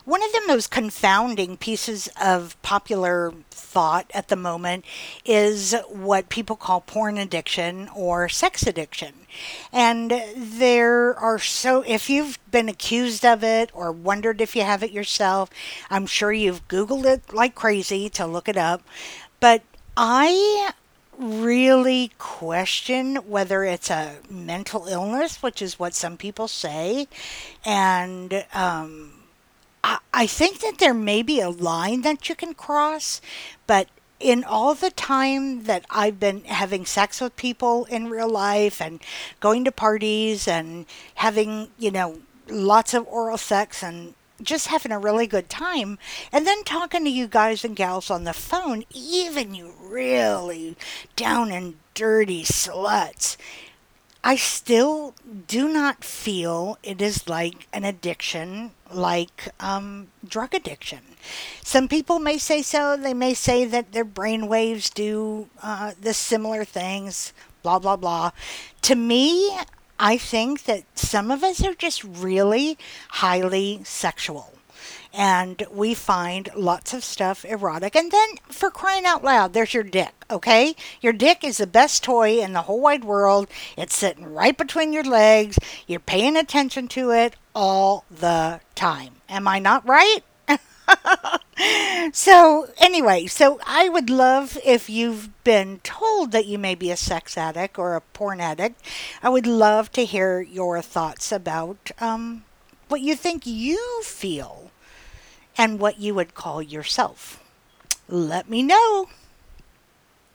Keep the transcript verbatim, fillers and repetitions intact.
One of the most confounding pieces of popular thought at the moment is what people call porn addiction or sex addiction. And there are so, if you've been accused of it or wondered if you have it yourself, I'm sure you've Googled it like crazy to look it up. But I really question whether it's a mental illness, which is what some people say. And um, I, I think that there may be a line that you can cross, but in all the time that I've been having sex with people in real life and going to parties and having, you know, lots of oral sex and just having a really good time, and then talking to you guys and gals on the phone, even you really down and dirty sluts, I still do not feel it is like an addiction, like um, drug addiction. Some people may say so. They may say that their brain waves do uh, the similar things, blah, blah, blah. To me, I think that some of us are just really highly sexual and we find lots of stuff erotic. And then, for crying out loud, there's your dick, okay? Your dick is the best toy in the whole wide world. It's sitting right between your legs. You're paying attention to it all the time. Am I not right? So, anyway, so I would love if you've been told that you may be a sex addict or a porn addict. I would love to hear your thoughts about um, what you think you feel and what you would call yourself. Let me know.